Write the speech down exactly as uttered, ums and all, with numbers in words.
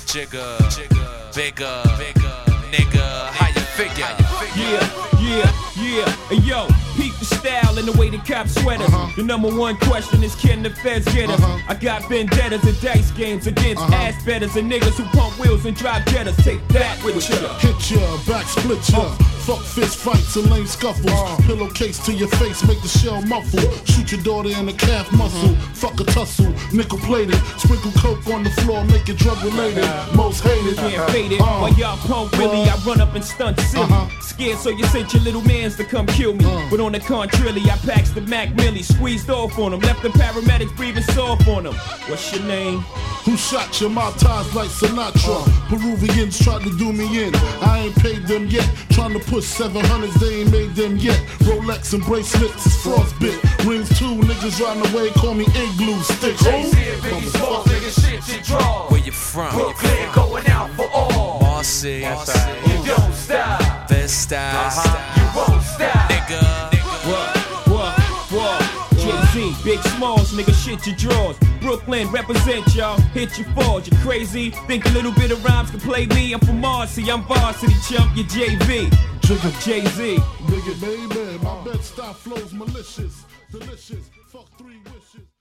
Jigga, bigger, nigga, how you figure? Yeah, yeah, yeah, and yo, peep the style and the way the cops sweat us. Uh-huh. The number one question is, can the feds get us? Uh-huh. I got vendettas and dice games against uh-huh. ass betters and niggas who pump wheels and drive jettas. Take that with ya. Hit ya, back split ya. Uh. Fuck fist fights and lame scuffles. Uh. Pillowcase to your face, make the shell muffle. Shoot your daughter in the calf muscle. Uh-huh. Fuck a tussle, nickel plated. Sprinkle coke on the floor, make it drug related. Uh-huh. Most hated. Can't fade it. Uh. While y'all pump Willie, I run up and stunt silly. Uh-huh. Scared, so you sent your little mans to come kill me. Uh. But on the contrary, I packs the Mac Millie, squeezed off on them, left the paramedics breathing soft on them. What's your name? Who shot you? My ties like Sinatra. Uh. Peruvians tried to do me in. I ain't paid them yet. Trying to push seven hundreds, they ain't made them yet. Rolex and bracelets is frostbit. Rings too, niggas riding away, call me igloo sticks. Oh, where you from? Brooklyn, going out for all. Marcy, you don't stop. This style, uh-huh. you won't stop. Nigga, what, what, what? Jay-Z, Big Smalls, nigga, shit your drawers. Brooklyn, represent y'all, hit your fours. You crazy? Think a little bit of rhymes can play me? I'm from Marcy, I'm varsity chump, you J V. Jay-Z. Biggie, baby, my bed style flows malicious, delicious. Fuck three wishes.